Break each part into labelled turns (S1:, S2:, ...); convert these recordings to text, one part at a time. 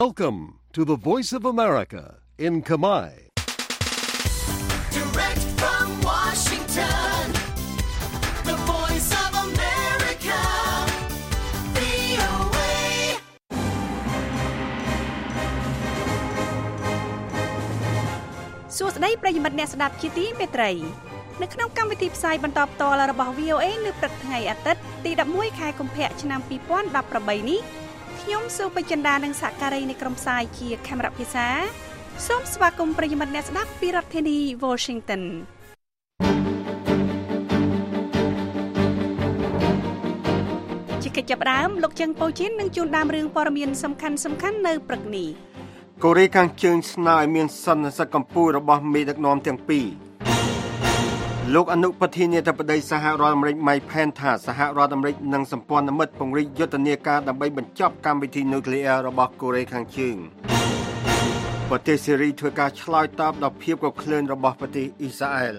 S1: Welcome to the Voice of America in Khmer.
S2: Direct from Washington, the Voice of America, VOA.
S3: សួស្តីប្រិយមិត្តអ្នកស្ដាប់ជាទីមេត្រីនៅក្នុងកម្មវិធីផ្សាយបន្តផ្ទាល់របស់ VOA នៅព្រឹកថ្ងៃអាទិត្យទី11ខែកុម្ភៈឆ្នាំ2018នេះខ្ញុំសុបចិន្តានិងសហការីនៃក្រុមផ្សាយជាកាមេរ៉ាភាសាសូមស្វាគមន៍ប្រិយមិត្តអ្នកស្ដាប់ពីរដ្ឋធានី Washington ជាកិច្ចចាប់ផ្ដើមលោកជើងប៉ូជីននឹងជួនដើមរឿងព័ត៌មានសំខាន់នៅព្រឹកនេះ
S4: កូរ៉េខាងជើងស្នើឲ្យមានសន្និសីទកម្ពុជារបស់មេដឹកនាំទាំងពីរលោកអនុប្រធានាធិបតីសហរដ្ឋអាមេរិក Mike Pence ថាសហរដ្ឋអាមេរិកនិងសម្ព័ន្ធមិត្តពង្រីកយុទ្ធនាការដើម្បីបញ្ចប់កម្មវិធីនុយក្លេអ៊ែររបស់កូរ៉េខាងជើងប្រទេសសេរីធ្វើការឆ្លើយតបដល់ភាពកក្លឿនរបស់ប្រទេសអ៊ីស្រាអែល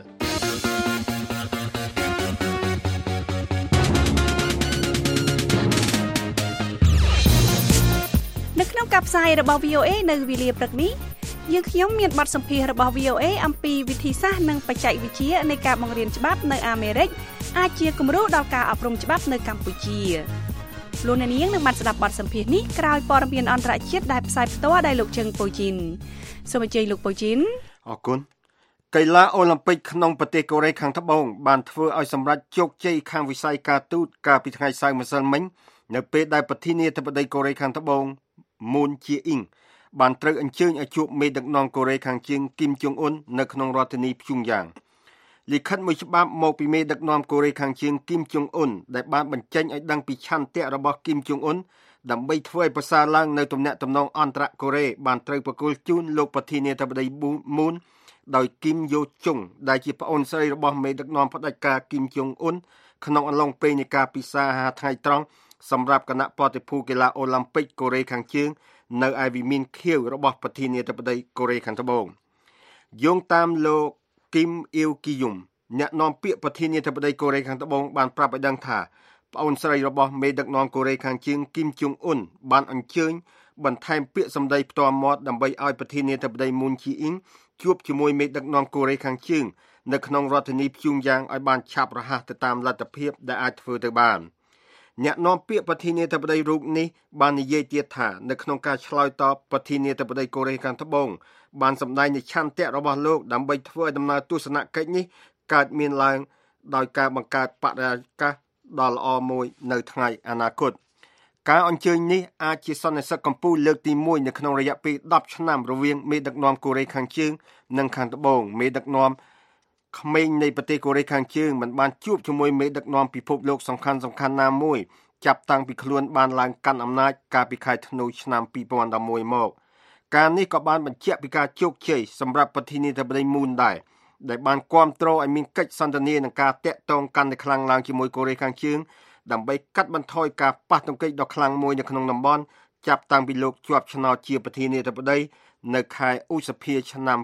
S3: នៅក្នុងការផ្សាយរបស់ VOA នៅវេលាព្រឹកនេះយើងខ្ញុំមានបទសម្ភាសន៍របស់ VOA អំពីវិធីសាស្ត្រនិងបច្ចេកវិទ្យានៃការបង្រៀនច្បាប់នៅអាមេរិកអាចជាគំរូដល់ការអប់រំច្បាប់នៅកម្ពុជាលោកអ្នកនាងនឹងបានស្ដាប់បទសម្ភាសន៍នេះក្រោយព័ត៌មានអន្តរជាតិដែលផ្សាយផ្ទាល់ដោយលោកជើងប៉ូជីនសូមអញ្ជើញលោកប៉ូជីន
S4: អរគុណកីឡាអូឡ িম্প ិកក្នុងប្រទេសកូរ៉េខាងត្បូងបានធ្វើឲ្យសម្រេចជោគជ័យខាងវិស័យការទូតកាលពីថ្ងៃសៅរ៍ម្សិលមិញនៅពេលដែលប្រធានាធិបតីកូរ៉េខាងត្បូង Moon Jae-inបានត្រូវអញ្ជើញឲ្យជួបមេដឹកនាំកូរ៉េខាងជើងគីមចុងអ៊ុននៅក្នុងរដ្ឋធានីព្យុងយ៉ាងលិខិតមួយច្បាប់មកពីមេដឹកនាំកូរ៉េខាងជើងគីមចុងអ៊ុនដែលបានបញ្ចេញឲ្យដឹងពីឆន្ទៈរបស់គីមចុងអ៊ុនដើម្បីធ្វើឲ្យប្រសើរឡើងនៅទំនាក់ទំនងអន្តរកូរ៉េបានត្រូវប្រគល់ជូនលោកប្រធានាធិបតី Moon ដោយគីមយ៉ូជុងដែលជាប្អូនស្រីរបស់មេដឹកនាំផ្ដាច់ការគីមចុងអ៊ុនក្នុងអំឡុងពេលនៃការពិសាហាថ្ងៃត្រង់សម្រាប់គណៈប្រតិភូកីឡាអូឡ িম্প ិកកូរ៉េខាងជើងនៅឯវិមានខៀវរបស់ប្រធានាធិបតីកូរ៉េខាងត្បូងយោងតាមលោកគីមអ៊ីវគីយុំអ្នកនាំពាក្យប្រធានាធិបតីកូរ៉េខាងត្បូងបានប្រាប់ឲ្យដឹងថាប្អូនស្រីរបស់មេដឹកនាំកូរ៉េខាងជើងគីមចុងអ៊ុនបានអញ្ជើញបន្ថែមពាក្យសម្ដីផ្ទាល់មាត់ដើម្បីឲ្យប្រធានាធិបតី Moon Jae-in ជួបជាមួយមេដឹកនាំកូរ៉េខាងជើងនៅក្នុងរដ្ឋធានីព្យុងយ៉ាងឲ្យបានឆាប់រហ័សទៅតាមលទ្ធភាពដែលអាចធ្វើទៅបានអ្នកនាំពាក្យប្រធានាធិបតីរូបនេះបាននិយាយទៀតថានៅក្នុងការឆ្លើយតបប្រធានាធិបតីកូរ៉េខាងត្បូងបានសម្ដែងនូវឆន្ទៈរបស់លោកដើម្បីធ្វើឲ្យដំណើរទស្សនកិច្ចនេះកើតមានឡើងដោយការបង្កើតបរិយាកាសដ៏ល្អមួយនៅថ្ងៃអនាគតការអញ្ជើញនេះអាចជាសន្និសីទកម្ពុជាលើកទី1នៅក្នុងរយៈពេល10ឆ្នាំរវាងមេដឹកនាំកូរ៉េខាងជើងនិងខាងត្បូងមេដឹកនាំក្មេងនៃប្រទេសកូរ៉េខាងជើងមិនបានជួបជាមួយមេដឹកនាំពិភពលោកសំខាន់ៗណាមួយចាប់តាំងពីខ្លួនបានឡើងកាន់អំណាចកាលពីខែធ្នូឆ្នាំ2011មកការនេះក៏បានបញ្ជាក់ពីការជោគជ័យសម្រាប់ប្រធានាធិបតី Moon ដែលបានគាំទ្រឲ្យមានកិច្ចសន្ទនានឹងការតាក់ទងកាន់តែខ្លាំងឡើងជាមួយកូរ៉េខាងជើងដើម្បីកាត់បន្ថយការប៉ះទង្គិចដ៏ខ្លាំងមួយនៅក្នុងតំបន់ចាប់តាំងពីលោកជាប់ឆ្នោតជាប្រធានាធិបតីនៅខែឧសភាឆ្នាំ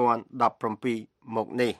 S4: 2017មកនេះ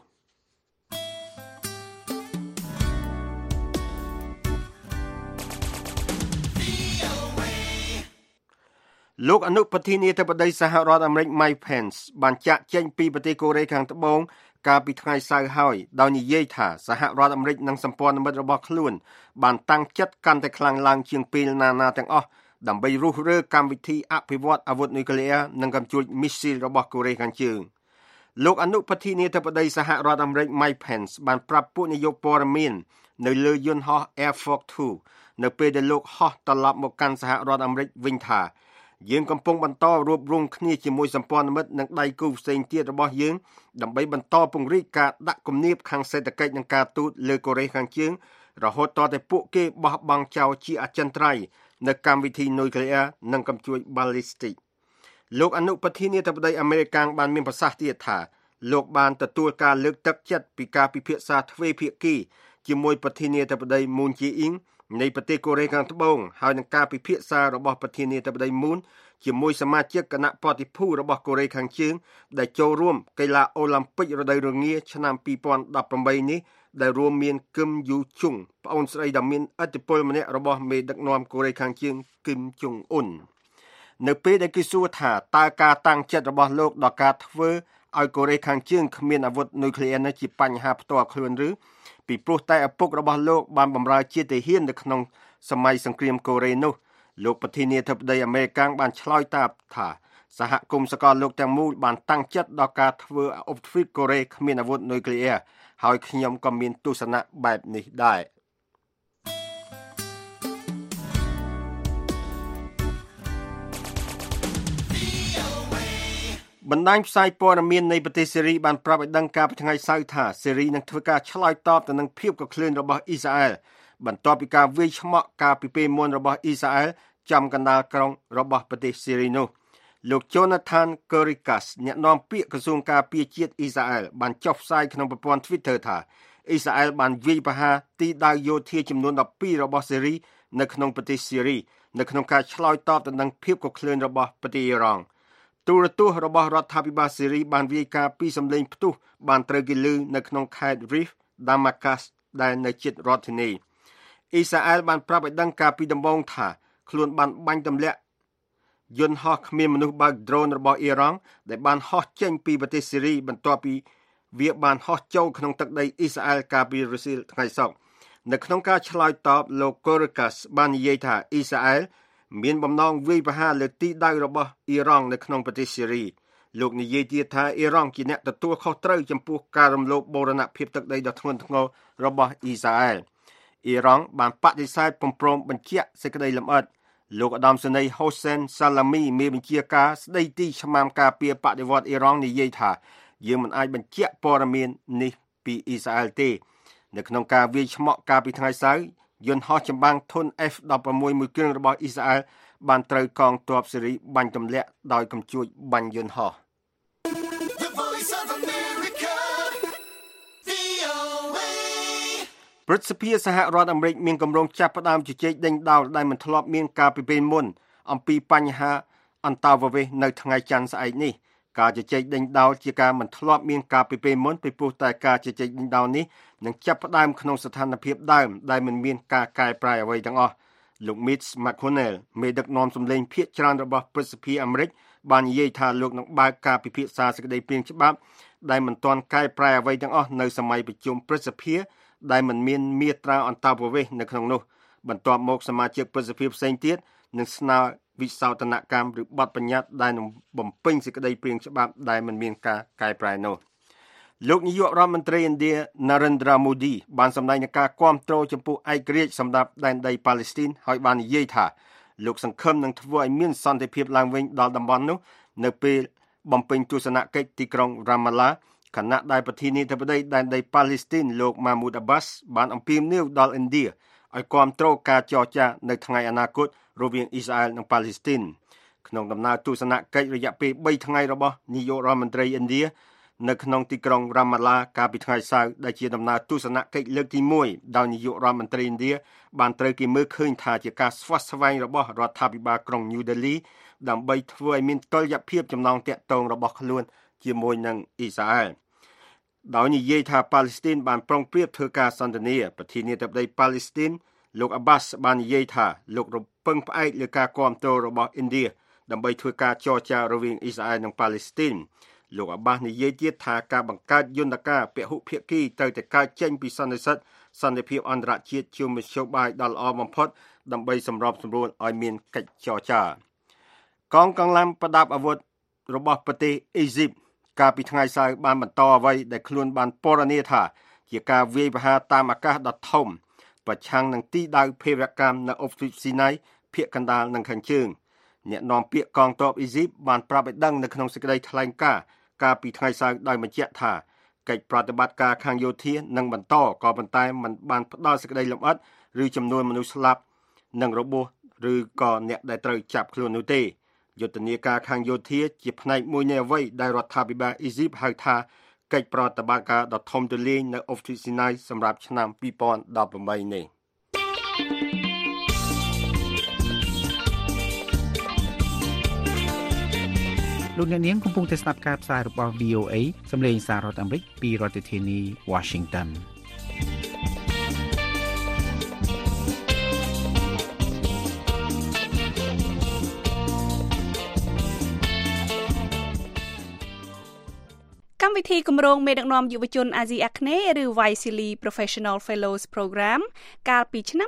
S4: លោកអនុប្រធានាធិបតីសហរដ្ឋអាមេរិក Mike Pence បានចាក់ចែងពីប្រទេសកូរ៉េខាងត្បូងកាលពីថ្ងៃសៅរ៍ហើយដោយនិយាយថាសហរដ្ឋអាមេរិកនិងសម្ព័ន្ធមិត្តរបស់ខ្លួនបានតាំងចិត្តកាន់តែខ្លាំងឡើងជាងពេលណាទាំងអស់ដើម្បីរុះរើកម្មវិធីអភិវឌ្ឍអាវុធនុយក្លេអ៊ែរនិងកំជួចមីស៊ីលរបស់កូរ៉េខាងជើងលោកអនុប្រធានាធិបតីសហរដ្ឋអាមេរិក Mike Pence បានប្រាប់ពួកនាយកព័ត៌មាននៅលើយន្តហោះ Air Force 2នៅពេលដែលលោកហោះត្រឡប់មកកាន់សហរដ្ឋអាមេរិកវិញថាយើងកំពុងបន្តរួបរวมគ្នាជាមួយសម្ព័ន្ធមិត្តនិងដៃគូផ្សេងទៀតរបស់យើងដើម្បីបន្តពង្រីកការដាក់គំនាបខាងសេដ្ឋកិច្ចនិងការទូតលើកូរ៉េខាងជើងរហូតតតែពួកគេបោះបង់ចោលជាអចិន្ត្រៃយ៍នៅកម្មវិធីនុយក្លេអ៊ែរនិងកំជួច ballistic លោកអនុប្រធានាធិបតីអាមេរិកបានមានប្រសាសន៍ទៀតថាលោកបានទទួលការលើកទឹកចិត្តពីការពិភាក្សាទ្វេភាគីជាមួយប្រធានាធិបតី Moon Jae-in នៃប្រទេសកូរ៉េខាងត្បូងហើយនឹងការពិភាក្សារបស់ប្រធានាធិបតី Moon ជាមួយសមាជិកគណៈប្រតិភូរបស់កូរ៉េខាងជើងដែលចូលរួមកីឡាអូឡ িম্প ិករដូវរងាឆ្នាំ2018នេះដែលរួមមានគឹមយូជុងប្អូនស្រីដ៏មានឥទ្ធិពលម្នាក់របស់មេដឹកនាំកូរ៉េខាងជើងគឹមចុងអ៊ុននៅពេលដែលគេសួរថាតើការតាំងចិត្តរបស់លោកដល់ការធ្វើឲ្យកូរ៉េខាងជើងគ្មានអាវុធនុយក្លេអ៊ែរនេះជាបញ្ហាផ្ទាល់ខ្លួនឬពីព្រោះតែឪពុករបស់លោកបានបម្រើជាទាហាននៅក្នុងសម័យសង្គ្រាមកូរ៉េនោះលោកប្រធានាធិបតីអាមេរិកបានឆ្លើយតបថាសហគមន៍សកលលោកទាំងមូលបានតាំងចិត្តដល់ការធ្វើឧបទ្វីបកូរ៉េគ្មានអាវុធនុយក្លេអ៊ែរហើយខ្ញុំក៏មានទស្សនៈបែបនេះដែរបណ្ដាញផ្សាយព័ត៌មាននៃប្រទេសសេរីបានប្រាប់ឲ្យដឹងកាលពីថ្ងៃសៅរ៍ថាសេរីនឹងធ្វើការឆ្លើយតបទៅនឹងភាពកក្លឿនរបស់អ៊ីស្រាអែលបន្ទាប់ពីការវាយឆ្មក់កាលពីពេលមុនរបស់អ៊ីស្រាអែលចំកណ្ដាលក្រុងរបស់ប្រទេសសេរីនោះលោក Jonathan Korikas អ្នកនាំពាក្យក្រសួងការពារជាតិអ៊ីស្រាអែលបានចុះផ្សាយក្នុងប្រព័ន្ធ Twitter ថាអ៊ីស្រាអែលបានវាយប្រហារទីដៅយោធាចំនួន12របស់សេរីនៅក្នុងប្រទេសសេរីនៅក្នុងការឆ្លើយតបទៅនឹងភាពកក្លឿនរបស់ប្រទេសអ៊ីរ៉ង់ទូរទស្សន៍របស់រដ្ឋាភិបាលសេរីបានវាយការពីសម្លេងផ្ទុះបានត្រូវគេឮនៅក្នុងខេត្ត Rif Damascus ដែលនៅជិតរដ្ឋធានីអ៊ីស្រាអែលបានប្រាប់ឲ្យដឹងកាលពីដំបូងថាខ្លួនបានបាញ់ទម្លាក់យន្តហោះគ្មានមនុស្សបើក drone របស់អ៊ីរ៉ង់ដែលបានហោះចេញពីប្រទេសសេរីបន្ទាប់ពីវាបានហោះចូលក្នុងទឹកដីអ៊ីស្រាអែលកាលពីរសៀលថ្ងៃសុក្រនៅក្នុងការឆ្លើយតបលោក Korikas បាននិយាយថាអ៊ីស្រាអែលមានបំណងវាយប្រហារលើទីដៅរបស់អ៊ីរ៉ង់នៅក្នុងប្រទេសសេរីលោកនិយាយទៀតថាអ៊ីរ៉ង់ជាអ្នកទទួលខុសត្រូវចំពោះការរំលោភបូរណភាពទឹកដីដ៏ធ្ងន់ធ្ងររបស់អ៊ីស្រាអែលអ៊ីរ៉ង់បានបដិសេធពុំព្រមបញ្ជាក់សេចក្តីលម្អិតលោកឧត្តមសេនីយ៍ Hossein Salami មេបញ្ជាការស្ដីទីឆ្មាំការពារបដិវត្តអ៊ីរ៉ង់និយាយថាយើងមិនអាចបញ្ជាក់ព័ត៌មាននេះពីអ៊ីស្រាអែលទេនៅក្នុងការវាយឆ្មក់កាលពីថ្ងៃសៅរ៍យន្តហោះចម្បាំងធុន F-16 មួយគ្រឿងរបស់អ៊ីស្រាអែលបានត្រូវកងទ័ពសេរីបាញ់ទម្លាក់ដោយកំជួចបាញ់យន្តហោះព្រឹទ្ធសភាសហរដ្ឋអាមេរិកមានគម្រោងចាប់ផ្ដើមជជែកដេញដោលដែលមិនធ្លាប់មានកាលពីពេលមុនអំពីបញ្ហាអន្តោប្រវេសន៍នៅថ្ងៃច័ន្ទស្អែកនេះការជជែកដេញដោលជាការមិនធ្លាប់មានកាលពីពេលមុនពីព្រោះតែការជជែកដេញដោលនេះនឹងចាប់ផ្ដើមក្នុងស្ថានភាពដើមដែលមិនមានការកែប្រែអ្វីទាំងអស់លោក Mitch McConnell មេដឹកនាំសម្លេងភាគច្រើនរបស់ព្រឹទ្ធសភាអាមេរិកបាននិយាយថាលោកនឹងបើកការពិភាក្សាសេចក្តីព្រាងច្បាប់ដែលមិនទាន់កែប្រែអ្វីទាំងអស់នៅសម័យប្រជុំព្រឹទ្ធសភាដែលមិនមានមាត្រាអន្តោប្រវេសន៍នៅក្នុងនោះបន្ទាប់មកសមាជិកព្រឹទ្ធសភាផ្សេងទៀតនឹងស្នើវិសោធនកម្មឬបទបញ្ញត្តិដែលនឹងបំពេញសេចក្តីព្រាងច្បាប់ដែលមិនមានការកែប្រែនោះលោកនាយករដ្ឋមន្ត្រីឥណ្ឌា Narendra Modi បានសម្ដែងនឹងការគាំទ្រចំពោះឯករាជ្យសម្រាប់ដែនដីប៉ាឡេស្ទីនហើយបាននិយាយថាលោកសង្ឃឹមនឹងធ្វើឲ្យមានសន្តិភាពឡើងវិញដល់តំបន់នោះនៅពេលបំពេញទស្សនកិច្ចទីក្រុង Ramallah ខណៈដែលប្រធានាធិបតីដែនដីប៉ាឡេស្ទីនលោក Mahmoud Abbas បានអំពាវនាវដល់ឥណ្ឌាឲ្យគាំទ្រការចរចានៅថ្ងៃអនាគតរវាងអ៊ីស្រាអែលនិងប៉ាឡេស្ទីនក្នុងដំណើរទស្សនកិច្ចរយៈពេល3ថ្ងៃរបស់នាយករដ្ឋមន្ត្រីឥណ្ឌានៅក្នុងទីក្រុង Ramallah កាលពីថ្ងៃសៅរ៍ដែលជាដំណើរទស្សនកិច្ចលើកទី1ដោយនាយករដ្ឋមន្ត្រីឥណ្ឌាបានត្រូវគេមើលឃើញថាជាការស្វាស្វែងរបស់រដ្ឋាភិបាលក្រុង New Delhi ដើម្បីធ្វើឲ្យមានតុល្យភាពចំណងទាក់ទងរបស់ខ្លួនជាមួយនឹងអ៊ីស្រាអែលដោយនិយាយថាប៉ាឡេស្ទីនបានប្រុងប្រៀបធ្វើការសន្ទនាប្រធានាធិបតីប៉ាឡេស្ទីនលោក Abbas បាននិយាយថាលោករំពឹងផ្អែកលើការគាំទ្ររបស់ឥណ្ឌាដើម្បីធ្វើការចរចារវាងអ៊ីស្រាអែលនិងប៉ាឡេស្ទីនលោក Abbas និយាយទៀតថាការបង្កើតយន្តការពហុភាគីត្រូវតែកើតចេញពីសន្និសីទសន្តិភាពអន្តរជាតិជាមធ្យោបាយដ៏ល្អបំផុតដើម្បីសម្របសម្រួលឲ្យមានកិច្ចចរចាកងកម្លាំងប្រដាប់អាវុធរបស់ប្រទេសអ៊ីស៊ីបកាលពីថ្ងៃសៅរ៍បានបន្តអ្វីដែលខ្លួនបានពណ៌នាថាជាការវាយប្រហារតាមអាកាសដ៏ធំប្រឆាំងនឹងទីដៅភេរវកម្មនៅអ៊ុបទ្វីបស៊ីណាយភាគកណ្ដាលនិងខាងជើងអ្នកនាំពាក្យកងទ័ពអ៊ីស៊ីបបានប្រាប់ឲ្យដឹងនៅក្នុងសេចក្តីថ្លែងការណ៍កាលពីថ្ងៃសៅរ៍ដោយបញ្ជាក់ថាកិច្ចប្រតិបត្តិការខាងយោធានឹងបន្តក៏ប៉ុន្តែមិនបានផ្ដល់សេចក្តីលម្អិតឬចំនួនមនុស្សស្លាប់និងរបួសឬក៏អ្នកដែលត្រូវចាប់ខ្លួននោះទេយុទ្ធនាការខាងយោធាជាផ្នែកមួយនៃអ្វីដែលរដ្ឋាភិបាលអ៊ីស៊ីបហៅថាកិច្ចប្រតិបត្តិការដ៏ធំទូលាយនៅអ៊ុបទ្វីបស៊ីណាយសម្រាប់ឆ្នាំ2018នេះ
S5: លោកអ្នកនាងកំពុងតែស្ដាប់ការផ្សាយរបស់ VOA សម្លេងសាររដ្ឋអាមេរិកពីរដ្ឋធានី Washington
S3: កម្មវិធីគម្រោងមេដឹកនាំយុវជនអាស៊ីអាគ្នេយ៍ឬ Wisely Professional Fellows Program កាលពីឆ្នាំ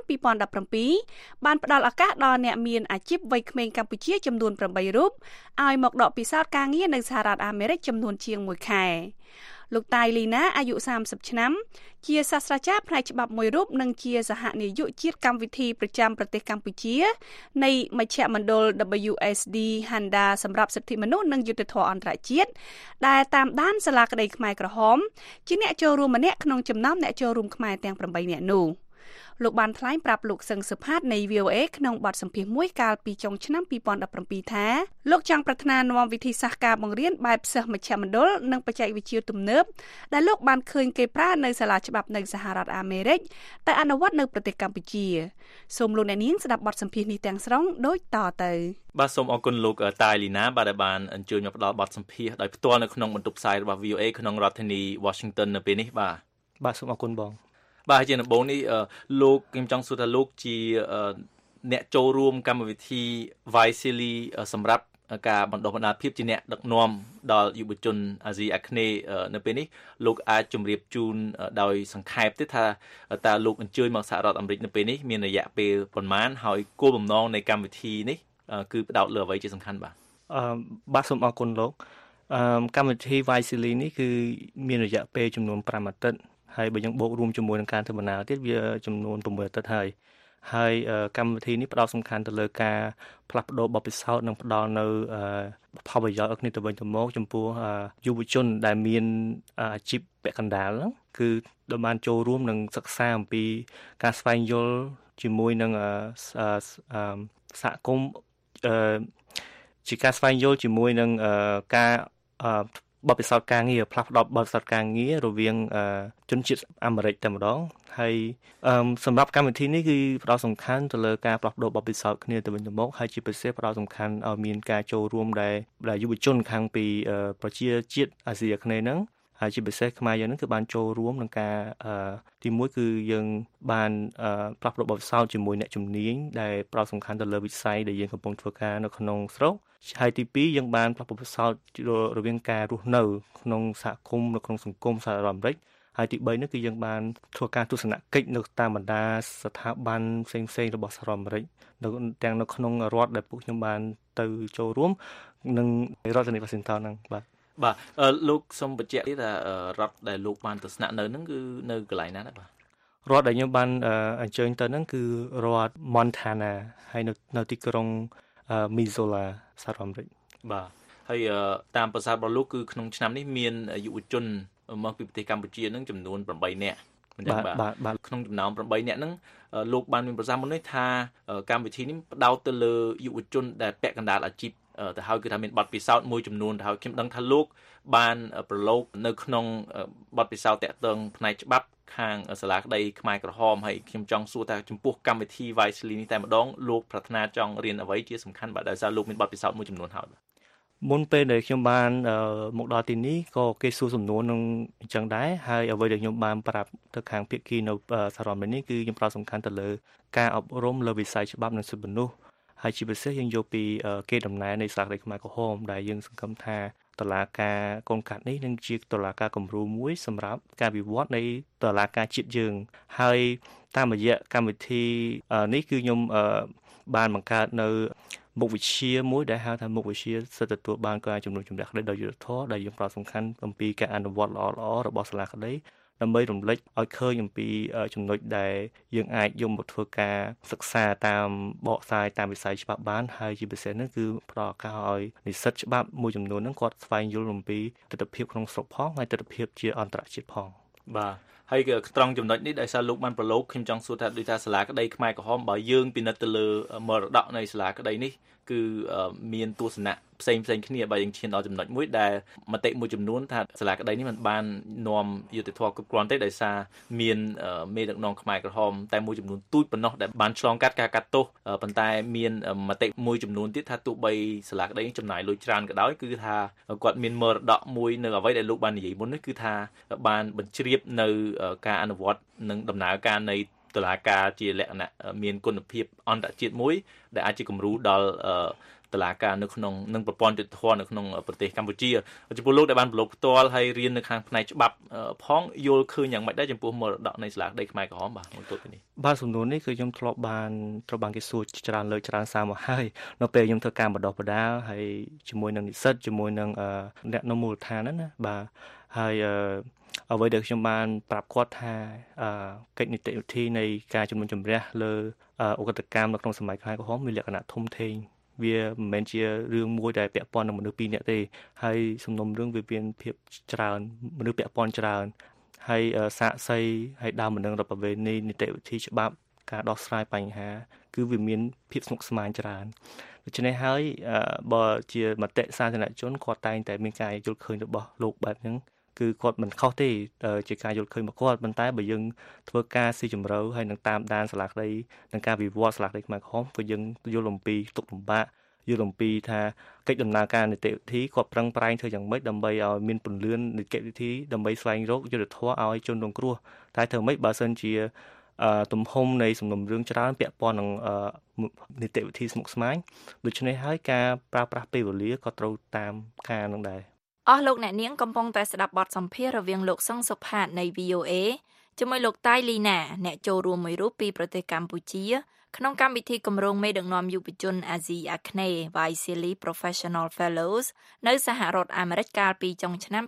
S3: 2017បានផ្ដល់ឱកាសដល់អ្នកមានអាជីពវ័យក្មេងកម្ពុជាចំនួន8រូបឲ្យមកដកពិសោធន៍ការងារនៅសហរដ្ឋអាមេរិកចំនួនជាង1ខែលោកតាយលីណាអាយុ30ឆ្នាំជាសាស្ត្រាចារ្យផ្នែកច្បាប់មួយរូបនិងជាសហនាយកជាតិកម្មវិធីប្រចាំប្រទេសកម្ពុជានៃមជ្ឈមណ្ឌល WSD Handa សម្រាប់សិទ្ធិមនុស្សនិងយុត្តិធម៌អន្តរជាតិដែលតាមដានសាលាក្តីខ្មែរក្រហមជាអ្នកចូលរួមម្នាក់ក្នុងចំណោមអ្នកចូលរួមខ្មែរទាំង8នាក់នោះលោកបានថ្លែងប្រាប់លោកសឹងសុផាតនៃ VOA ក្នុងបទសម្ភាសន៍មួយកាលពីចុងឆ្នាំ2017ថាលោកចង់ប្រាថ្នានាំវិធីសាស្ត្រការបង្រៀនបែបសិស្សមជ្ឈមណ្ឌលនិងបច្ចេកវិទ្យាទំនើបដែលលោកបានឃើញគេប្រើនៅសាលាច្បាប់នៅសហរដ្ឋអាមេរិកតែអនុវត្តនៅប្រទេសកម្ពុជាសូមលោកអ្នកនាងស្ដាប់បទសម្ភាសន៍នេះទាំងស្រុងដូចតទៅ
S6: បាទសូមអរគុណលោកតាយលីណាបាទដែលបានអញ្ជើញមកផ្ដល់បទសម្ភាសន៍ដោយផ្ទាល់នៅក្នុងបន្ទប់ផ្សាយរបស់ VOA ក្នុងរដ្ឋធានី Washington នៅពេលនេះបាទ
S7: សូមអរគុណបង
S6: បាទជាដំបូងនេះលោកខ្ញុំចង់សួរថាលោកជាអ្នកចូលរួមកម្មវិធី Wisely សម្រាប់ការបណ្ដុះបណ្ដាលភាពជាអ្នកដឹកនាំដល់យុវជនអាស៊ីអាគ្នេយ៍នៅពេលនេះលោកអាចជម្រាបជូនដោយសង្ខេបទេថាតើលោកអញ្ជើញមកសហរដ្ឋអាមេរិកនៅពេលនេះមានរយៈពេលប៉ុន្មានហើយគោលបំណងនៃកម្មវិធីនេះគឺផ្ដោតលើអ្វីជាសំខាន់
S7: បាទសូមអរគុណលោកកម្មវិធី Wisely នេះគឺមានរយៈពេលចំនួន5អាទិត្យហើយបើយើងបូករួមជាមួយនឹងការធ្វើដំណើរទៀតវាចំនួន6អាទិត្យហើយកម្មវិធីនេះផ្ដោតសំខាន់ទៅលើការផ្លាស់ប្ដូរបទពិសោធន៍និងផ្ដល់នៅផលប្រយោជន៍ឲ្យគ្នាទៅវិញទៅមកចំពោះយុវជនដែលមានអាជីពពាក់កណ្ដាលហ្នឹងគឺដែលបានចូលរួមនិងសិក្សាអំពីការស្វែងយល់ជាមួយនឹងសហគមន៍ជាការស្វែងយល់ជាមួយនឹងការបទពិសោធន៍ការងារផ្លាស់ប្ដូរបទពិសោធន៍ការងាររវាងជនជាតិអាមេរិកតែម្ដងហើយសម្រាប់កម្មវិធីនេះគឺផ្ដោតសំខាន់ទៅលើការផ្លាស់ប្ដូរបទពិសោធន៍គ្នាទៅវិញទៅមកហើយជាពិសេសផ្ដោតសំខាន់ឲ្យមានការចូលរួមដែលយុវជនខាងពីប្រជាជាតិអាស៊ីអាគ្នេយ៍ហ្នឹងហើយជាពិសេសខ្មែរយើងហ្នឹងគឺបានចូលរួមក្នុងការទីមួយគឺយើងបានផ្លាស់ប្ដូរបទពិសោធន៍ជាមួយអ្នកជំនាញដែលផ្ដោតសំខាន់ទៅលើវិស័យដែលយើងកំពុងធ្វើការនៅក្នុងស្រុកហើយទី2យើងបានផ្លាស់ប្ដូរបទពិសោធន៍រវាងការរស់នៅក្នុងសហគមន៍នៅក្នុងសង្គមសហរដ្ឋអាមេរិកហើយទី3នោះគឺយើងបានធ្វើការទស្សនកិច្ចនៅតាមបណ្ដាស្ថាប័នផ្សេងៗរបស់សហរដ្ឋអាមេរិកទាំងនៅក្នុងរដ្ឋដែលពួកខ្ញុំបានទៅចូលរួមនិងរដ្ឋនៃ Washington ហ្នឹងបាទ
S6: លោកសូមបញ្ជាក់ថារដ្ឋដែលលោកបានទៅស្នាក់នៅហ្នឹងគឺនៅកន្លែងណាដែរបាទ
S7: រដ្ឋដែលខ្ញុំបានអញ្ជើញទៅហ្នឹងគឺរដ្ឋ Montana ហើយនៅទីក្រុងMissoula សហរដ្ឋអាមេរិក
S6: បាទហើយតាមប្រសាសន៍របស់លោកគឺក្នុងឆ្នាំនេះមានយុវជនមកពីប្រទេសកម្ពុជានឹងចំនួន8នាក់អញ្ចឹងបាទក្នុងចំណោម8នាក់ហ្នឹងលោកបានមានប្រសាសន៍មុននេះថាកម្មវិធីនេះផ្ដោតទៅលើយុវជនដែលពាក់កណ្ដាលអាជីពទៅហើយគឺថាមានបទពិសោធន៍មួយចំនួនទៅហើយខ្ញុំដឹងថាលោកបានប្រឡូកនៅក្នុងបទពិសោធន៍តាក់ទងផ្នែកច្បាប់ខាងសាលាក្តីខ្មែរក្រហមហើយខ្ញុំចង់សួរថាចំពោះកម្មវិធី Wisely នេះតែម្ដងលោកប្រាថ្នាចង់រៀនអ្វីជាសំខាន់បាទដោយសារលោកមានបទពិសោធន៍មួយចំនួនហើយ
S7: មុនពេលដែលខ្ញុំបានមកដល់ទីនេះក៏គេសួរសំណួរនឹងអញ្ចឹងដែរហើយអ្វីដែលខ្ញុំបានប្រាប់ទៅខាងភាគីនៅសហរដ្ឋអាមេរិកនេះគឺខ្ញុំផ្ដោតសំខាន់ទៅលើការអប់រំលើវិស័យច្បាប់និងសិទ្ធិមនុស្សហើយជាពិសេសយើងយកពីគេដំណើរនៃសាលាក្តីខ្មែរក្រហមដែលយើងសង្ឃឹមថាតុលាការកូនកាត់នេះនឹងជាតុលាការគំរូមួយសម្រាប់ការវិវត្តនៃតុលាការជាតិយើងហើយតាមរយៈកម្មវិធីនេះគឺខ្ញុំបានបង្កើតនៅមុខវិជ្ជាមួយដែលហៅថាមុខវិជ្ជាសិទ្ធិទទួលបានការជំនួយជំនះក្តីដោយយុត្តិធម៌ដែលយើងផ្ដោតសំខាន់អំពីការអនុវត្តល្អៗរបស់សាលាក្តីដើម្បីរំលេចឲ្យឃើញអំពីចំណុចដែលយើងអាចយកមកធ្វើការសិក្សាតាមបកស្រាយតាមវិស័យច្បាប់បានហើយជាពិសេសនោះគឺផ្ដល់ឱកាសឲ្យនិស្សិតច្បាប់មួយចំនួនហ្នឹងគាត់ស្វែងយល់អំពីទស្សនវិជ្ជាក្នុងស្រុកផងហើយទស្សនវិជ្ជាជាអន្តរជាតិផង
S6: បាទហើយត្រង់ចំណុចនេះដោយសារលោកបានប្រឡូកខ្ញុំចង់សួរថាដូចថាសាលាក្តីខ្មែរក្រហមបើយើងពិនិត្យទៅលើមរតកនៃសាលាក្តីនេះគឺមានទស្សនៈផ្សេងគ្នាបើយើងឈានដល់ចំណុចមួយដែលមតិមួយចំនួនថាសាលាក្តីនេះมันបាននាំយុត្តិធម៌គ្រប់គ្រាន់ទេដោយសារមានមេដឹកនាំខ្មែរក្រហមតែមួយចំនួនទូចប៉ុណ្ណោះដែលបានឆ្លងកាត់ការកាត់ទោសប៉ុន្តែមានមតិមួយចំនួនទៀតថាទោះបីសាលាក្តីចំណាយលុយច្រើនក៏ដោយគឺថាគាត់មានមរតកមួយនៅអ្វីដែលលោកបាននិយាយមុននេះគឺថាបានបញ្ជ្រាបនៅការអនុវត្តនិងដំណើរការនៃតុលាការជាលក្ខណៈមានគុណភាពអន្តរជាតិមួយដែលអាចជាគំរូដល់តុតុលាការនៅក្នុងនឹងប្រព័ន្ធយុត្តិធម៌នៅក្នុងប្រទេសកម្ពុជាចំពោះលោកដែលបានប្រឡូកផ្ទាល់ហើយរៀននៅខាងផ្នែកច្បាប់ផងយល់ឃើញយ៉ាងម៉េចដែរចំពោះមរតកនៃសាលាក្តីខ្មែរក្រហមបាទមួយទល់ពីនេះ
S7: បាទសំណួរនេះគឺខ្ញុំធ្លាប់បានត្រូវបានគេសួរច្រើនលើកច្រើនសារមកហើយនៅពេលខ្ញុំធ្វើការបណ្ដុះបណ្ដាលហើយជាមួយនឹងនិស្សិតជាមួយនឹងអ្នកនៅមូលដ្ឋានហ្នឹងណាបាទហើយអ្វីដែលខ្ញុំបានប្រាប់គាត់ថាកិច្ចនីតិវិធីនៃការជំនុំជម្រះលើឧក្រិដ្ឋកម្មនៅក្នុងសម័យខ្មែរក្រហមមានលក្ខណៈធំធេងវាមិនមែនជារឿងមួយដែលពាក់ព័ន្ធនឹងមនុស្សពីរនាក់ទេហើយសំណុំរឿងវាមានភាពច្រើនមនុស្សពាក់ព័ន្ធច្រើនហើយសាកសីហើយដើមដំណឹងរដ្ឋប្រវេណីនីតិវិធីច្បាប់ការដោះស្រាយបញ្ហាគឺវាមានភាពស្មុគស្មាញច្រើនដូច្នេះហើយបើជាមតិសាធារណជនគាត់តែងតែមានការយល់ឃើញរបស់លោកបែបហ្នឹងគឺគាត់មិនខុសទេជាការយល់ឃើញរបស់គាត់ប៉ុន្តែបើយើងធ្វើការស៊ីជម្រៅហើយនឹងតាមដានសាលាក្តីនឹងការវិវត្តសាលាក្តីខ្មែរក្រហមក៏យើងយល់អំពីទុកលំបាកយល់អំពីថាកិច្ចដំណើរការនីតិវិធីគាត់ប្រឹងប្រែងធ្វើយ៉ាងម៉េចដើម្បីឲ្យមានពន្លឿននីតិវិធីដើម្បីស្វែងរកយុត្តិធម៌ឲ្យជនរងគ្រោះតែធ្វើម៉េចបើសិនជាទំហំនៃសំណុំរឿងច្រើនពាក់ព័ន្ធនឹងនីតិវិធីស្មុគស្មាញដូច្នេះហើយការប្រើប្រាស់ពេលវេលាក៏ត្រូវតាមការនឹងដែរ
S8: អស់លោកអ្នកនាងកំពុងតែស្ដាប់បទសម្ភាសន៍រវាងលោកសង្ឃសុផាតនៃ VOA ជាមួយលោកតៃលីណាអ្នកចូលរួមមួយរូបពីប្រទេសកម្ពុជាក្នុងកម្មវិធីគម្រោងមេដឹកនាំយុវជនអាស៊ីអាគ្នេយ៍ Vaisili Professional Fellows នៅសហរដ្ឋអាមេរិកកាលពីចុងឆ្នាំ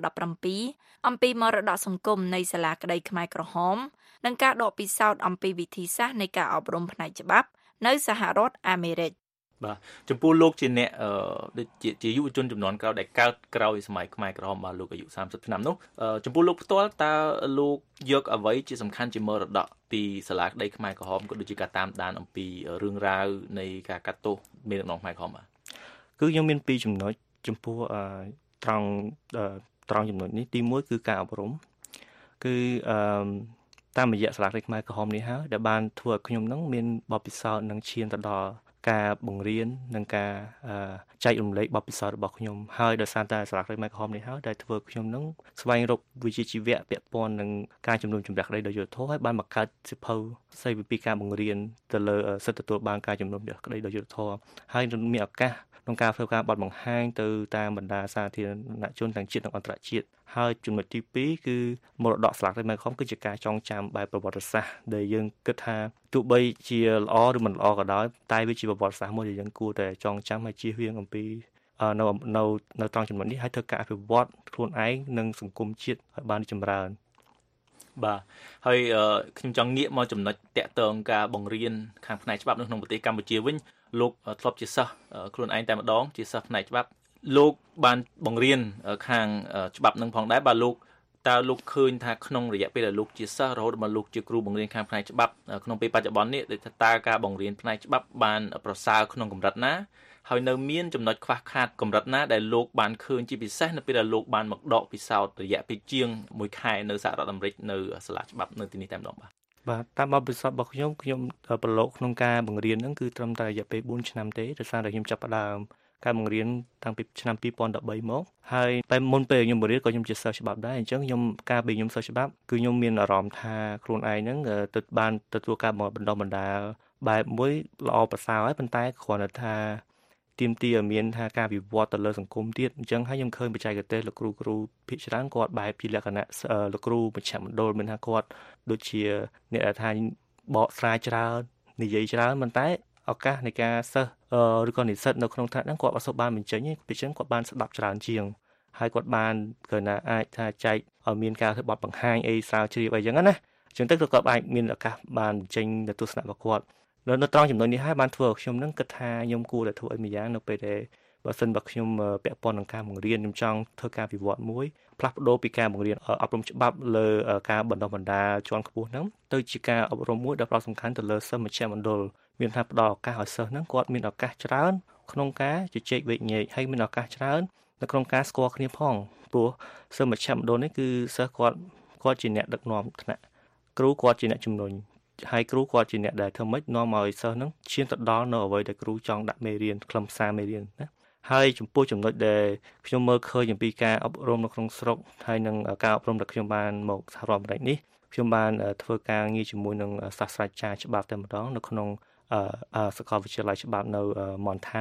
S8: 2017អំពីមរតកសង្គមនៃសាលាក្តីខ្មែរក្រហមនិងការដកពិសោធន៍អំពីវិធីសាស្ត្រនៃការអប់រំផ្នែកច្បាប់នៅសហរដ្ឋអាមេរិក
S6: បាទចំពោះលោកជាអ្នកដូចជាយុវជនចំនួនក្រោយដែលកើតក្រោយសម័យខ្មែរក្រហមបាទលោកអាយុ30ឆ្នាំនោះចំពោះលោកផ្ទាល់តើលោកយកអ្វីជាសំខាន់ជាមរតកពីសាលាក្តីខ្មែរក្រហមក៏ដូចជាការតាមដានអំពីរឿងរ៉ាវនៃការកាត់ទោសមេដឹកនាំខ្មែរក្រហមបាទ
S7: គឺខ្ញុំមានពីរចំណុចចំពោះត្រង់ចំណុចនេះទី1គឺការអប់រំគឺតាមរយៈសាលាក្តីខ្មែរក្រហមនេះហើយដែលបានធ្វើឲ្យខ្ញុំនឹងមានបទពិសោធន៍នឹងឈានទៅដល់ការបង្រៀននិងការចែករំលែកបទពិសោធន៍របស់ខ្ញុំហើយដោយសារតែសាលាក្តីខ្មែរក្រហមនេះហើយដែលធ្វើខ្ញុំនឹងស្វែងរកវិជ្ជាជីវៈពាក់ព័ន្ធនឹងការជំនុំជម្រះក្តីដោយយុត្តិធម៌ហើយបានបង្កើតសៀវភៅស្ដីពីការបង្រៀនទៅលើសិទ្ធិទទួលបានការជំនុំជម្រះក្តីដោយយុត្តិធម៌ហើយមានឱកាសក្នុងការធ្វើការបទបង្ហាញទៅតាមបណ្ដាសាធារណជនទាំងជាតិនិងអន្តរជាតិហើយចំណុចទី2គឺមរតកសាលាក្តីខ្មែរក្រហមគឺជាការចងចាំបែបប្រវត្តិសាស្ត្រដែលយើងគិតថាទោះបីជាល្អឬមិនល្អក៏ដោយតែវាជាប្រវត្តិសាស្ត្រមួយដែលយើងគួរតែចងចាំហើយជៀសវាងអំពីនៅត្រង់ចំណុចនេះហើយធ្វើការអភិវឌ្ឍខ្លួនឯងនិងសង្គមជាតិឲ្យបានចម្រើន
S6: បាទហើយខ្ញុំចង់ងាកមកចំណុចតាក់ទងការបង្រៀនខាងផ្នែកច្បាប់នៅក្នុងប្រទេសកម្ពុជាវិញលោកធ្លាប់ជាសិស្សខ្លួនឯងតែម្ដងជាសិស្សផ្នែកច្បាប់លោកបានបង្រៀនខាងច្បាប់នឹងផងដែរបាទលោកតើលោកឃើញថាក្នុងរយៈពេលដែលលោកជាសិស្សរហូតដល់លោកជាគ្រូបង្រៀនខាងផ្នែកច្បាប់ក្នុងពេលបច្ចុប្បន្ននេះតើការបង្រៀនផ្នែកច្បាប់បានប្រសើរក្នុងកម្រិតណាហើយនៅមានចំណុចខ្វះខាតកម្រិតណាដែលលោកបានឃើញជាពិសេសនៅពេលដែលលោកបានមកដកពិសោធន៍រយៈពេលជាង1ខែនៅសហរដ្ឋអាមេរិកនៅសាលាច្បាប់នៅទីនេះតែម្ដង
S7: បាទតាមបទពិសោធន៍របស់ខ្ញុំប្រឡូកក្នុងការបង្រៀនហ្នឹងគឺត្រឹមតែរយៈពេល4ឆ្នាំទេដោយសារតែខ្ញុំចាប់ផ្ដើមការបង្រៀនតាំងពីឆ្នាំ2013មកហើយតែមុនពេលខ្ញុំបង្រៀនក៏ខ្ញុំជាសិស្សច្បាប់ដែរអញ្ចឹងការពីខ្ញុំសិស្សច្បាប់គឺខ្ញុំមានអារម្មណ៍ថាខ្លួនឯងហ្នឹងបានទទួលការបណ្ដុះបណ្ដាលបែបមួយល្អប្រសើរហើយប៉ុន្តែគ្រាន់តែថាទាមទារឲ្យមានថាការវិវត្តទៅលើសង្គមទៀតអញ្ចឹងហើយខ្ញុំឃើញបច្ចេកទេសលោកគ្រូភាគច្រើនគាត់បែបជាលក្ខណៈលោកគ្រូមជ្ឈមណ្ឌលមានថាគាត់ដូចជាអ្នកដែលថាបកស្រាយច្រើននិយាយច្រើនប៉ុន្តែឱកាសនៃការសិស្សឬក៏និស្សិតនៅក្នុងថ្នាក់ហ្នឹងគាត់អត់សូវបានបញ្ចេញទេពីចឹងគាត់បានស្ដាប់ច្រើនជាងហើយគាត់បានគឺណាអាចថាចែកឲ្យមានការធ្វើបទបង្ហាញអីស្រាវជ្រាវអីចឹងណាអញ្ចឹងទៅគាត់អាចមានឱកាសបានបញ្ចេញនៅទស្សនៈរបស់គាត់នៅត្រង់ចំណុចនេះហើយបានធ្វើឲ្យខ្ញុំនឹងគិតថាខ្ញុំគួរតែធ្វើឲ្យម្យ៉ាងនៅពេលដែលបើសិនបើខ្ញុំពាក់ព័ន្ធនឹងការបង្រៀនខ្ញុំចង់ធ្វើការវិវត្តមួយផ្លាស់ប្ដូរពីការបង្រៀនអប់រំច្បាប់លើការបណ្ដុះបណ្ដាលជាន់ខ្ពស់ហ្នឹងទៅជាការអប់រំមួយដែលផ្ដោតសំខាន់ទៅលើសិស្សមជ្ឈមណ្ឌលមានថាផ្ដល់ឱកាសឲ្យសិស្សហ្នឹងគាត់មានឱកាសច្រើនក្នុងការជជែកវែកញែកហើយមានឱកាសច្រើននៅក្នុងការស្គាល់គ្នាផងព្រោះសិស្សមជ្ឈមណ្ឌលនេះគឺសិស្សគាត់ជាអ្នកដឹកនាំថ្នាក់គ្រូគាត់ជាអ្នកជំនួយហើយគ្រូគាត់ជាអ្នកដែលធ្វើម៉េចនាំឲ្យសិស្សហ្នឹងឈានទៅដល់នៅអ្វីដែលគ្រូចង់ដាក់មេរៀនខ្លឹមសារមេរៀនណាហើយចំពោះចំណុចដែលខ្ញុំមើលឃើញអំពីការអប់រំនៅក្នុងស្រុកហើយនឹងការអប់រំដែលខ្ញុំបានមកសហរដ្ឋអាមេរិកនេះខ្ញុំបានធ្វើការងារជាមួយនឹងសាស្ត្រាចារ្យច្បាប់តែម្ដងនៅក្នុងសាកលវិទ្យាល័យច្បាប់នៅ Montana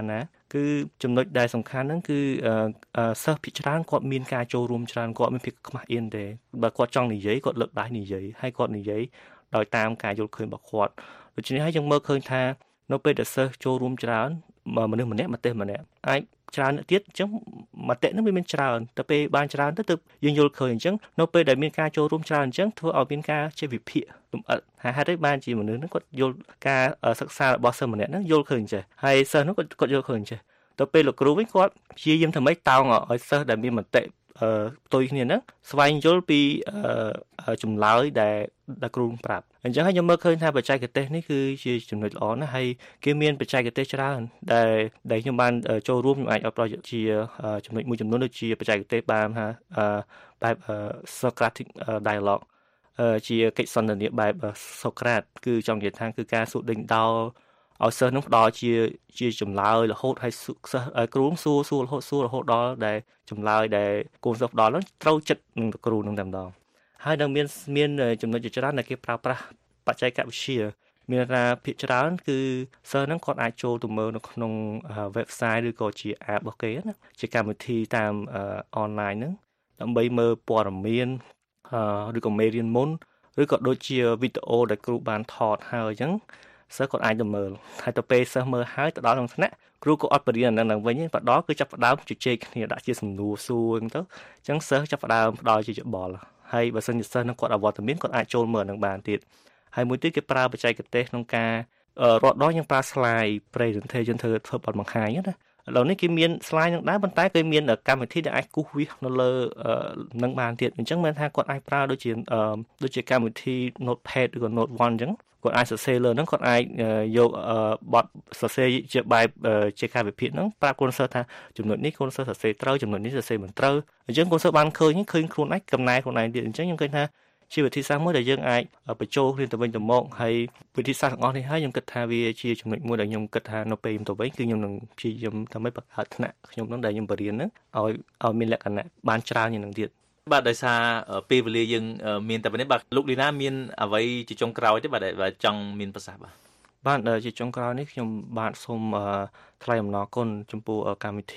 S7: គឺចំណុចដែលសំខាន់ហ្នឹងគឺសិស្សភាគច្រើនគាត់មានការចូលរួមច្រើនគាត់មានភាពខ្មាស់អៀនទេបើគាត់ចង់និយាយគាត់លើកដៃនិយាយហើយគាត់និយាយដោយតាមការយល់ឃើញរបស់គាត់ដូច្នេះហើយយើងមើលឃើញថានៅពេលដែលសិស្សចូលរួមច្រើនមនុស្សម្នាក់មតិម្នាក់អាចច្រើនទៀតអញ្ចឹងមតិហ្នឹងវាមានច្រើនតែពេលបានច្រើនទៅយើងយល់ឃើញអញ្ចឹងនៅពេលដែលមានការចូលរួមច្រើនអញ្ចឹងធ្វើឲ្យមានការជាវិភាគលម្អិតហេតុអីបានជាមនុស្សហ្នឹងគាត់យល់ការសិក្សារបស់សិស្សម្នាក់ហ្នឹងយល់ឃើញចេះហើយសិស្សហ្នឹងគាត់យល់ឃើញចេះទៅពេលលោកគ្រូវិញគាត់ព្យាយាមធ្វើម៉េចតោងឲ្យសិស្សដែលមានមតិផ្ទុយគ្នាហ្នឹងស្វែងយល់ពីចម្លើយដែលគ្រូប្រាប់អញ្ចឹងហើយខ្ញុំមើលឃើញថាបច្ចេកទេសនេះគឺជាចំណុចល្អណាស់ហើយគេមានបច្ចេកទេសច្រើនដែលខ្ញុំបានចូលរួមខ្ញុំអាចអបប្រយោជន៍ជាចំណុចមួយចំនួនដូចជាបច្ចេកទេសបែប Socratic dialogue ជាកិច្ចសន្ទនាបែប Socrates គឺចង់និយាយថាគឺការសួរដេញដោលឲ្យសិស្សនឹងផ្ដល់ជាចម្លើយរហូតឲ្យសិស្សគ្រូសួររហូតដល់ដែលចម្លើយដែលកូនសិស្សផ្ដល់នោះត្រូវចិត្តនឹងគ្រូនឹងតែម្ដងហើយនឹងមានចំណុចជាច្រើនដែលគេប្រើប្រាស់បច្ចេកវិទ្យាមានថាភាគច្រើនគឺសិស្សហ្នឹងគាត់អាចចូលទៅមើលនៅក្នុង website ឬក៏ជា app របស់គេណាជាកម្មវិធីតាម online ហ្នឹងដើម្បីមើលព័ត៌មានឬក៏មេរៀនមុនឬក៏ដូចជាវីដេអូដែលគ្រូបានថតហើយអញ្ចឹងសិស្សគាត់អាចទៅមើលហើយទៅពេលសិស្សមើលហើយទៅដល់ក្នុងថ្នាក់គ្រូក៏អត់បរៀនអាហ្នឹងវិញបដគឺចាប់ផ្ដើមជជែកគ្នាដាក់ជាសំណួរសួរអញ្ចឹងទៅអញ្ចឹងសិស្សចាប់ផ្ដើមផ្ដល់ជាច្បល់ហើយបើសិនជាសិស្សនឹងគាត់អវត្តមានគាត់អាចចូលមើលនឹងបានទៀតហើយមួយទៀតគេប្រើបច្ចេកទេសក្នុងការរត់ដល់យើងប្រើ slide presentation ធ្វើបទបង្ហាញណាឥឡូវនេះគេមាន slide នឹងដែរប៉ុន្តែគេមានកម្មវិធីដែលអាចគូសវាសនៅលើនឹងបានទៀតអញ្ចឹងមានថាគាត់អាចប្រើដូចជាកម្មវិធី Notepad ឬក៏ Note 1អញ្ចឹងគាត់អាចសរសេរលើហ្នឹងគាត់អាចយកបទសរសេរជាបែបជាការវិភាគហ្នឹងប្រាប់កូនសិស្សថាចំណុចនេះកូនសិស្សសរសេរត្រូវចំណុចនេះសរសេរមិនត្រូវអញ្ចឹងកូនសិស្សបានឃើញខ្លួនឯងកំណែខ្លួនឯងទៀតអញ្ចឹងខ្ញុំឃើញថាជាវិធីសាស្ត្រមួយដែលយើងអាចបញ្ចូលគ្នាទៅវិញទៅមកហើយវិធីសាស្ត្រទាំងអស់នេះហើយខ្ញុំគិតថាវាជាចំណុចមួយដែលខ្ញុំគិតថានៅពេលខ្ញុំទៅវិញគឺខ្ញុំនឹងព្យាយាមធ្វើម៉េចបង្កើតថ្នាក់ខ្ញុំហ្នឹងដែលខ្ញុំបរៀនហ្នឹងឲ្យមានលក្ខណៈបានច្រើនជាងនឹងទៀត
S6: បាទដោយសារពេលវេលាយើងមានតែប៉ុណ្្នេះបាទលោកលីណាមានអ្វីជាចុងក្រោយទេបាទចង់មានប្រសាសន៍
S7: បាទជាចុងក្រោយនេះខ្ញុំបាទសូមថ្លែងអំណរគុណចំពោះកម្មវិធី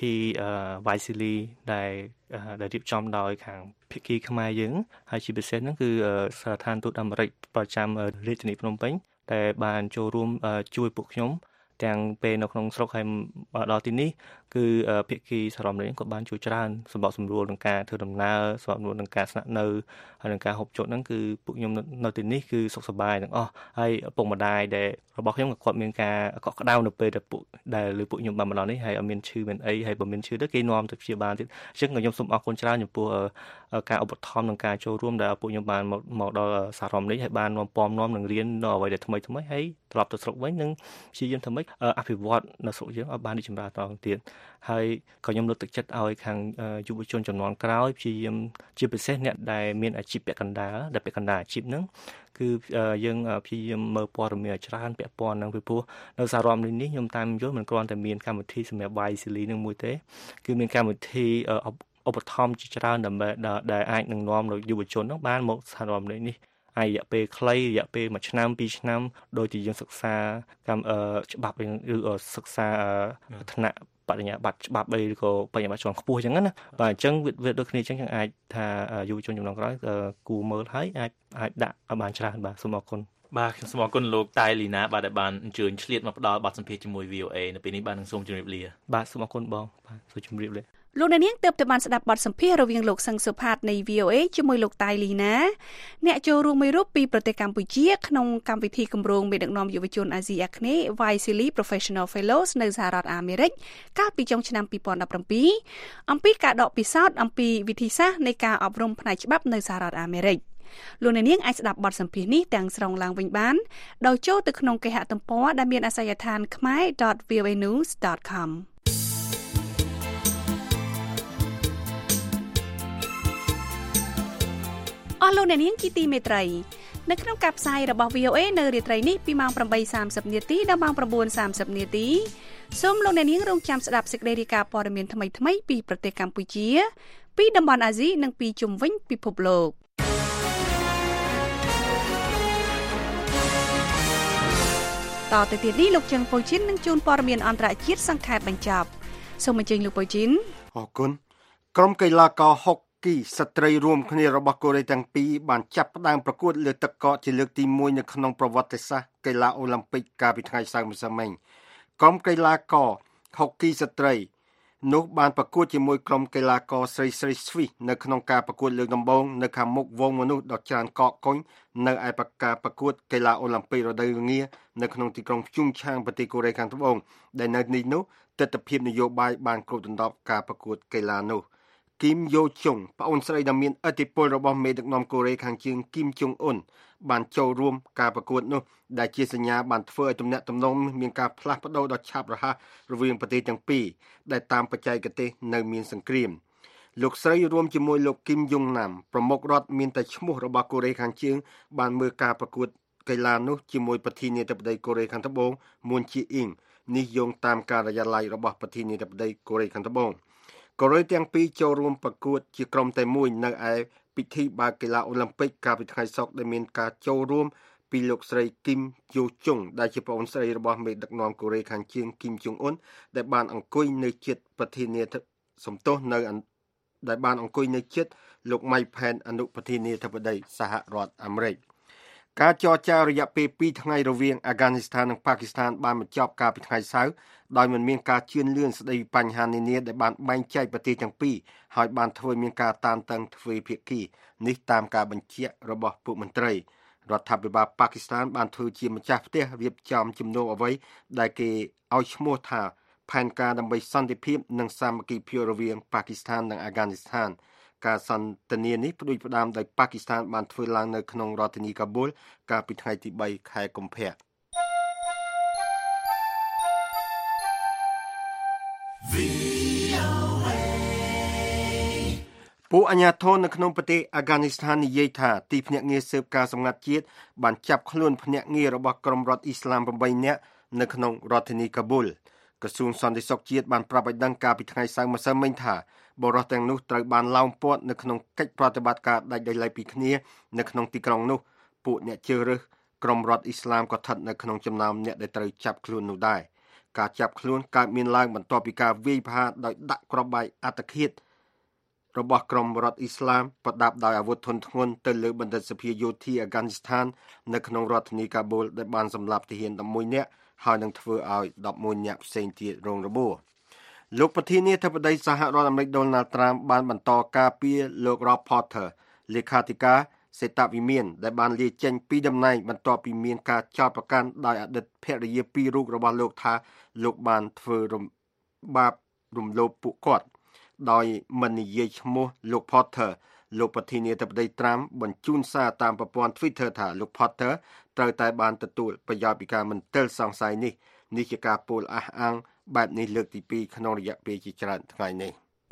S7: Wisely ដែលរៀបចំដោយខាងភាគីខ្មែរយើងហើយជាពិសេសហ្នឹងគឺស្ថានទូតអាមេរិកប្រចាំរាជធានីភ្នំពេញដែលបានចូលរួមជួយពួកខ្ញុំទាំងពេលនៅក្នុងស្រុកហើយដល់ទីនេះគឺភាគីសហរដ្ឋអាមេរិកក៏បានជួយច្រើនសម្បកសម្រួលក្នុងការធ្វើដំណើរសម្បកសម្រួលក្នុងការស្នាក់នៅហើយនឹងការហូបចុកហ្នឹងគឺពួកខ្ញុំនៅទីនេះគឺសុខសប្បាយទាំងអស់ហើយឪពុកម្ដាយដែលរបស់ខ្ញុំក៏គាត់មានការកក់ក្ដៅនៅពេលដែលលើពួកខ្ញុំបានមកដល់នេះហើយអត់មានឈឺមានអីហើយបើមានឈឺទៅគេនាំទៅព្យាបាលទៀតអញ្ចឹងខ្ញុំសូមអរគុណច្រើនចំពោះការឧបត្ថម្ភនិងការចូលរួមដែលពួកខ្ញុំបានមកដល់សហរដ្ឋអាមេរិកហើយបាននាំនឹងរៀននៅអ្វីដែលថ្មីហើយត្រឡប់ទៅស្រុកវិញនឹងព្យាយាមធ្វើម៉េចអភិវឌ្ឍនៅស្រុកយើងឲ្យបានរីកចម្រើនតទៅទៀតហើយក៏ខ្ញុំលើកទឹកចិត្តឲ្យខាងយុវជនចំនួនក្រោយព្យាយាមជាពិសេសអ្នកដែលមានអាជីពពាក់កណ្ដាលដែលពាក់កណ្ដាលអាជីពហ្នឹងគឺយើងព្យាយាមមើលព័ត៌មានច្រើនពាក់ព័ន្ធនឹងពីព្រោះនៅសហរដ្ឋអាមេរិកនេះខ្ញុំតាមយល់មិនគ្រាន់តែមានកម្មវិធីសម្រាប់ Wisely នឹងមួយទេគឺមានកម្មវិធីឧបត្ថម្ភជាច្រើនដើម្បីដែលអាចនឹងនាំដល់យុវជនហ្នឹងបានមកសហរដ្ឋអាមេរិកនេះហើយរយៈពេលខ្លីរយៈពេល1ឆ្នាំ2ឆ្នាំដោយទីយើងសិក្សាច្បាប់ឬសិក្សាថ្នាក់បរិញ្ញាបត្រច្បាប់ឬក៏បរិញ្ញាបត្រជាន់ខ្ពស់អញ្ចឹងណាបាទអញ្ចឹងវាដូចគ្នាអញ្ចឹងអាចថាយុវជនចំនួនក្រោយគួរមើលហើយអាចដាក់ឲ្យបានច្រើនបាទសូមអរគុណ
S6: បាទខ្ញុំសូមអរគុណលោកតៃលីណាបាទដែលបានអញ្ជើញឆ្លៀតមកផ្ដល់បទសម្ភាសន៍ជាមួយ VOA នៅពេលនេះបាទនឹងសូមជម្រាបលា
S7: បាទសូមអរគុណបងបាទសូមជម្រាបលា
S3: លោកអ្នកនាងទើបតែបានស្ដាប់បទសម្ភាសន៍រវាងលោកសឹងសុផាតនៃ VOA ជាមួយលោកតៃលីណាអ្នកចូលរួមមួយរូបពីប្រទេសកម្ពុជាក្នុងកម្មវិធីគម្រោងមេដឹកនាំយុវជនអាស៊ីអាគ្នេយ៍ Wisely Professional Fellows នៅសហរដ្ឋអាមេរិកកាលពីចុងឆ្នាំ2017អំពីការដកពិសោធន៍អំពីវិធីសាស្ត្រនៃការអប់រំផ្នែកច្បាប់នៅសហរដ្ឋអាមេរិកលោកអ្នកនាងអាចស្ដាប់បទសម្ភាសន៍នេះទាំងស្រុងឡើងវិញបានដោយចូលទៅក្នុងគេហទំព័រដែលមានអាសយដ្ឋាន khmer.voanews.comអស់លោកអ្នកនាងជាទីមេត្រីនៅក្នុងការផ្សាយរបស់ VOA នៅរាត្រីនេះពីម៉ោង 8:30 នាទីដល់ម៉ោង 9:30 នាទីសូមលោកអ្នកនាងរងចាំស្ដាប់សេចក្តីរាយការណ៍ព័ត៌មានថ្មីៗពីប្រទេសកម្ពុជាពីតំបន់អាស៊ីនិងពីជុំវិញពិភពលោកតទៅទៀតនេះលោកជើងពូជីននឹងជូនព័ត៌មានអន្តរជាតិសង្ខេបបញ្ចប់សូមអញ្ជើញលោកប៉ូជីន
S4: អរគុណក្រុមកីឡាករហុកគីស្ត្រីរួមគ្នារបស់កូរ៉េទាំងពីរបានចាប់ផ្ដើមប្រកួតលើទឹកកកជាលើកទី1នៅក្នុងប្រវត្តិសាស្ត្រកីឡាអូឡ িম্প ពិកកាលពីថ្ងៃសៅរ៍ម្សិលមិញក្រុមកីឡាករហុកគីស្ត្រីនោះបានប្រកួតជាមួយក្រុមកីឡាករស្រីស្វីសនៅក្នុងការប្រកួតលើកដំបូងនៅខាងមុខវងមនុស្សដ៏ច្រើនកកកុញនៅឯការប្រកួតកីឡាអូឡ িম্প ពិករដូវល្ងានៅក្នុងទីក្រុងភ្យុងឆាងប្រទេសកូរ៉េខាងត្បូងដែលនៅនេះនោះទស្សនវិជ្ជានយោបាយបានគ្របដណ្ដប់ការប្រកួតកីឡានោះគីមយ៉ូជុងប្អូនស្រីដ៏មានឥទ្ធិពលរបស់មេដឹកនាំកូរ៉េខាងជើងគីមជុងអ៊ុនបានចូលរួមការប្រកួតនោះដែលជាសញ្ញាបានធ្វើឲ្យទំនាក់ទំនងមានការផ្លាស់ប្ដូរដ៏ឆាប់រហ័សរវាងប្រទេសទាំងពីរដែលតាមបច្ចេកទេសនៅមានសង្គ្រាមលោកស្រីរួមជាមួយលោកគីមយុងណាំប្រមុខរដ្ឋមានតែឈ្មោះរបស់កូរ៉េខាងជើងបានមើលការប្រកួតកីឡានោះជាមួយប្រធានាធិបតីកូរ៉េខាងត្បូងមួនជាអ៊ីងនេះយោងតាមការិយាល័យរបស់ប្រធានាធិបតីកូរ៉េខាងត្បូងកូរ៉េទាំងពីរចូលរួមប្រកួតជាក្រុមតែមួយនៅឯពិធីបើកកីឡាអូឡ িম্প ពិកកាលពីថ្ងៃសុក្រដែលមានការចូលរួមពីលោកស្រីគីមយ៉ូជុងដែលជាប្អូនស្រីរបស់មេដឹកនាំកូរ៉េខាងជើងគីមជុងអ៊ុនដែលបានអង្គុយនៅជិតប្រធានាធិបតីសំទោសនៅដែលបានអង្គុយនៅជិតលោកម៉ៃផែនអនុប្រធានាធិបតីសហរដ្ឋអាមេរិកការចរចារយៈពេល2ថ្ងៃរវាងអាហ្គានីស្ថាននិងប៉ាគីស្ថានបានបញ្ចប់កាលពីថ្ងៃសៅរ៍ដោយមិនមានការជឿនលឿនស្ដីពីបញ្ហានានាដែលបានបែងចែកប្រទេសទាំងពីរហើយបានធ្វើមានការតានតឹងទ្វេភាគីនេះតាមការបញ្ជាក់របស់ពួកមន្ត្រីរដ្ឋាភិបាលប៉ាគីស្ថានបានធ្វើជាម្ចាស់ផ្ទះរៀបចំជំនួបអ្វីដែលគេឲ្យឈ្មោះថាផែនការដើម្បីសន្តិភាពនិងសាមគ្គីភាពរវាងប៉ាគីស្ថាននិងអាហ្គានីស្ថានការសន្ទនានេះផ្ដួចផ្ដើមដោយប៉ាគីស្ថានបានធ្វើឡើងនៅក្នុងរដ្ឋធានីកាប៊ូលកាលពីថ្ងៃទី3ខែកុម្ភៈពួកអាជ្ញាធរនៅក្នុងប្រទេសអាហ្គានីស្ថាននិយាយថាទីភ្នាក់ងារស៊ើបការសម្ងាត់ជាតិបានចាប់ខ្លួនភ្នាក់ងាររបស់ក្រុមរដ្ឋអ៊ីស្លាម8នាក់នៅក្នុងរដ្ឋធានីកាប៊ូលក្រសួងសន្តិសុខជាតិបានប្រាប់ឲ្យដឹងកាលពីថ្ងៃសៅរ៍ម្សិលមិញថាបរិសុទ្ធទាំងនោះត្រូវបានឡោមព័ទ្ធនៅក្នុងកិច្ចប្រតិបត្តិការដាច់ដោយឡែកពីគ្នានៅក្នុងទីក្រុងនោះពួកអ្នកជឿរើសក្រុមរដ្ឋអ៊ីស្លាមក៏ស្ថិតនៅក្នុងចំណោមអ្នកដែលត្រូវចាប់ខ្លួននោះដែរការចាប់ខ្លួនកើតមានឡើងបន្ទាប់ពីការវាយប្រហារដោយដាក់គ្រាប់បែកអត្តឃាតរបស់ក្រុមរដ្ឋអ៊ីស្លាមប្រដាប់ដោយអាវុធធុនធ្ងន់ទៅលើបណ្ឌិតសភាយោធាអាហ្គានីស្ថាននៅក្នុងរដ្ឋធានីកាប៊ូលដែលបានសម្លាប់ទាហាន11នាក់ហើយនឹងធ្វើឲ្យ11នាក់ផ្សេងទៀតរងរបួសលោកប្រធានាធិបតីសហរដ្ឋអាមេរិកដូណាល់ត្រាំបានបន្តការពារលោក Rob Porter លេខាធិការសេតវិមានដែលបានលាចេញពីតំណែងបន្ទាប់ពីមានការចោទប្រកាន់ដោយអតីតភរិយា2រូបរបស់លោកថាលោកបានធ្វើបាបរំលោភពួកគាត់ដោយមិននិយាយឈ្មោះលោក Porter លោកប្រធានាធិបតីត្រាំបញ្ជូនសារតាមប្រព័ន្ធ Twitter ថាលោក Porter ត្រូវតែបានទទួលប្រយោជន៍ពីការមន្ទិលសង្ស័យនេះជាការពោលអះអាងបែបនេះលើកទី2ក្នុងរយៈពេលជាច្រើនថ្ងៃនេះ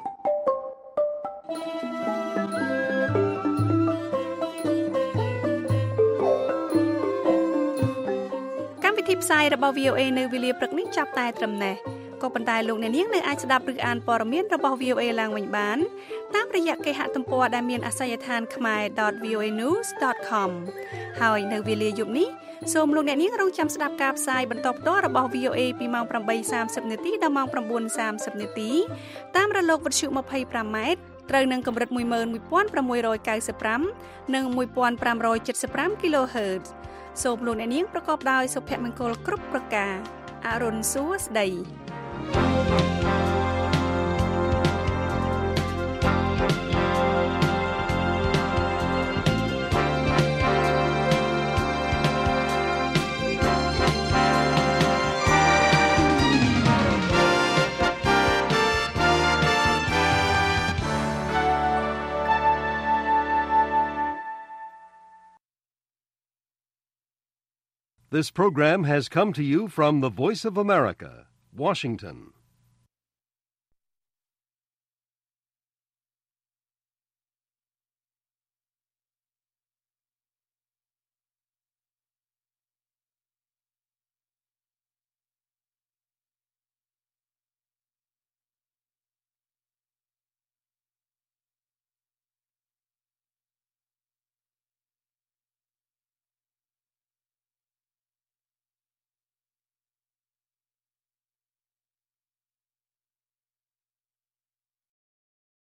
S3: កម្មវិធីផ្សាយរបស់ VOA នៅវេលាព្រឹកនេះចាប់តែត្រឹមនេះក៏ប៉ុន្តែលោកអ្នកនាងនៅអាចស្ដាប់ឬអានព័ត៌មានរបស់ VOA ឡើងវិញបានតាមរយៈគេហទំព័រដែលមានអាសយដ្ឋាន khmer.voanews.com ហើយនៅវេលាយប់នេះសូមលោកអ្នកនាងរងចាំស្ដាប់ការផ្សាយបន្តផ្ទាល់របស់ VOA ពីម៉ោង 8:30 នាទីដល់ម៉ោង 9:30 នាទីតាមរលកវិទ្យុ 25 ម៉ែត្រត្រូវនឹងកម្រិត 11695 និង 1575 kHz សូមលោកអ្នកនាងប្រកបដោយសុភមង្គលគ្រប់ប្រការអរុនសួស្ដី
S1: This program has come to you from the Voice of America, Washington.